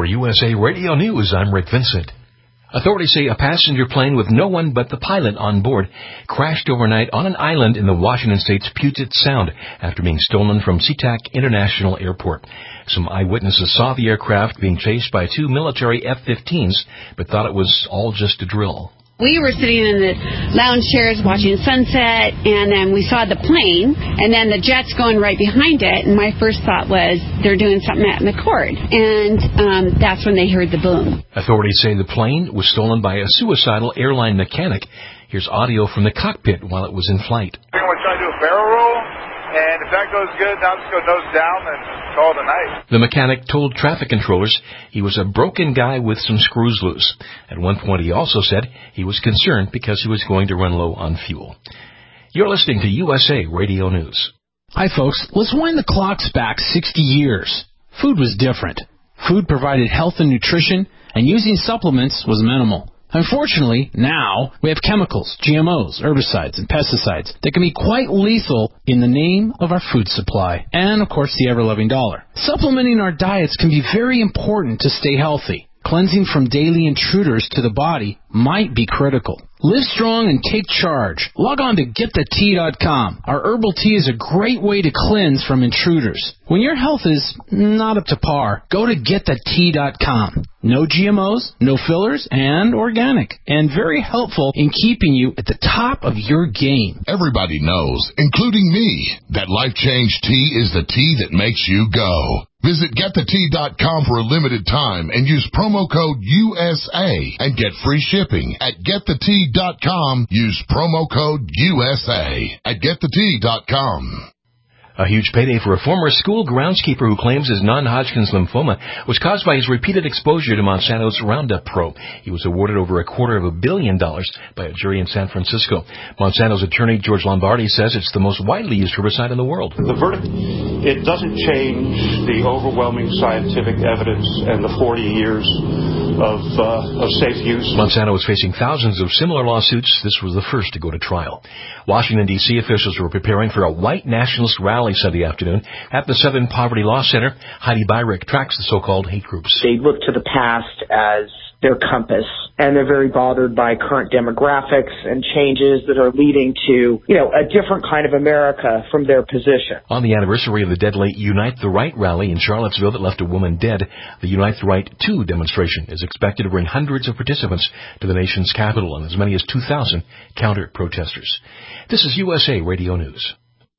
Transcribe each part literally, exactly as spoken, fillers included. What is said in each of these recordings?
For U S A Radio News, I'm Rick Vincent. Authorities say a passenger plane with no one but the pilot on board crashed overnight on an island in the Washington state's Puget Sound after being stolen from SeaTac International Airport. Some eyewitnesses saw the aircraft being chased by two military F fifteens, but thought it was all just a drill. We were sitting in the lounge chairs watching sunset, and then we saw the plane, and then the jet's going right behind it, and my first thought was, they're doing something at McCord, and um, that's when they heard the boom. Authorities say the plane was stolen by a suicidal airline mechanic. Here's audio from the cockpit while it was in flight. We're going to try to do a barrel roll, and if that goes good, now let's go nose down and call it a night. The mechanic told traffic controllers he was a broken guy with some screws loose. At one point, he also said he was concerned because he was going to run low on fuel. You're listening to U S A Radio News. Hi, folks. Let's wind the clocks back sixty years. Food was different. Food provided health and nutrition, and using supplements was minimal. Unfortunately, now we have chemicals, G M Os, herbicides, and pesticides that can be quite lethal in the name of our food supply and, of course, the ever-loving dollar. Supplementing our diets can be very important to stay healthy. Cleansing from daily intruders to the body might be critical. Live strong and take charge. Log on to get the tea dot com. Our herbal tea is a great way to cleanse from intruders. When your health is not up to par, go to get the tea dot com. No G M Os, no fillers, and organic. And very helpful in keeping you at the top of your game. Everybody knows, including me, that Life Change Tea is the tea that makes you go. Visit get the tea dot com for a limited time and use promo code U S A and get free shipping. At get the tea dot com, use promo code U S A at get the tea dot com. A huge payday for a former school groundskeeper who claims his non-Hodgkin's lymphoma was caused by his repeated exposure to Monsanto's Roundup Pro. He was awarded over a quarter of a billion dollars by a jury in San Francisco. Monsanto's attorney, George Lombardi, says it's the most widely used herbicide in the world. The verdict, it doesn't change the overwhelming scientific evidence and the forty years of, uh, of safe use. Monsanto is facing thousands of similar lawsuits. This was the first to go to trial. Washington, D C officials were preparing for a white nationalist rally Sunday afternoon at the Southern Poverty Law Center. Heidi Byrick tracks the so-called hate groups. They look to the past as their compass, and they're very bothered by current demographics and changes that are leading to, you know, a different kind of America from their position. On the anniversary of the deadly Unite the Right rally in Charlottesville that left a woman dead, the Unite the Right two demonstration is expected to bring hundreds of participants to the nation's capital and as many as two thousand counter-protesters. This is U S A Radio News.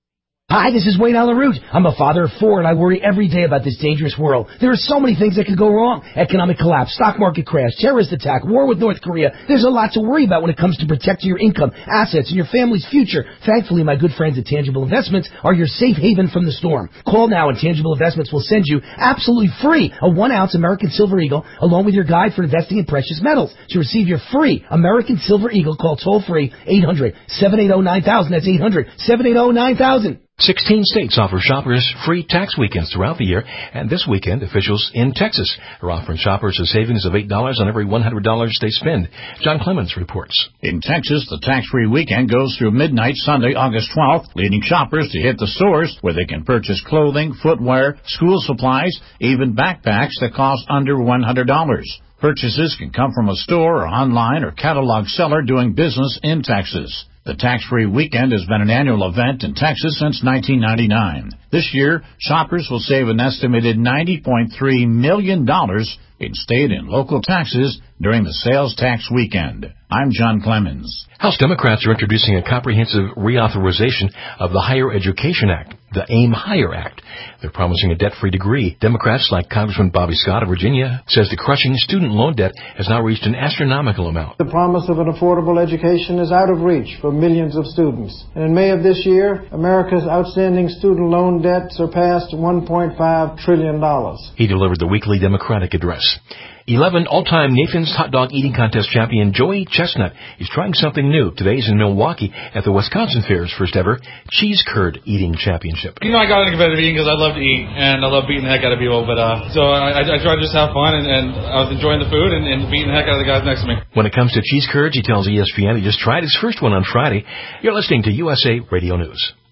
Hi, this is Wayne Alaroot. I'm a father of four, and I worry every day about this dangerous world. There are so many things that could go wrong. Economic collapse, stock market crash, terrorist attack, war with North Korea. There's a lot to worry about when it comes to protecting your income, assets, and your family's future. Thankfully, my good friends at Tangible Investments are your safe haven from the storm. Call now, and Tangible Investments will send you absolutely free a one-ounce American Silver Eagle along with your guide for investing in precious metals. To receive your free American Silver Eagle, call toll-free eight hundred, seven eight zero, nine thousand. That's eight hundred, seven eight zero, nine thousand. Sixteen states offer shoppers free tax weekends throughout the year, and this weekend, officials in Texas are offering shoppers a savings of eight dollars on every one hundred dollars they spend. John Clemens reports. In Texas, the tax-free weekend goes through midnight Sunday, August twelfth, leading shoppers to hit the stores where they can purchase clothing, footwear, school supplies, even backpacks that cost under one hundred dollars. Purchases can come from a store or online or catalog seller doing business in Texas. The tax-free weekend has been an annual event in Texas since nineteen ninety-nine. This year, shoppers will save an estimated ninety point three million dollars in state and local taxes during the sales tax weekend. I'm John Clemens. House Democrats are introducing a comprehensive reauthorization of the Higher Education Act, the AIM Higher Act. They're promising a debt-free degree. Democrats, like Congressman Bobby Scott of Virginia, says the crushing student loan debt has now reached an astronomical amount. The promise of an affordable education is out of reach for millions of students. And in May of this year, America's outstanding student loan debt surpassed one point five trillion dollars. He delivered the weekly Democratic address. Eleven all-time Nathan's Hot Dog Eating Contest champion Joey Chestnut is trying something new. Today he's in Milwaukee at the Wisconsin Fair's first ever Cheese Curd Eating Championship. You know, I got into competitive eating because I love to eat, and I love beating the heck out of people. But uh, so I, I try to just have fun, and, and I was enjoying the food and, and beating the heck out of the guys next to me. When it comes to cheese curds, he tells E S P N he just tried his first one on Friday. You're listening to U S A Radio News.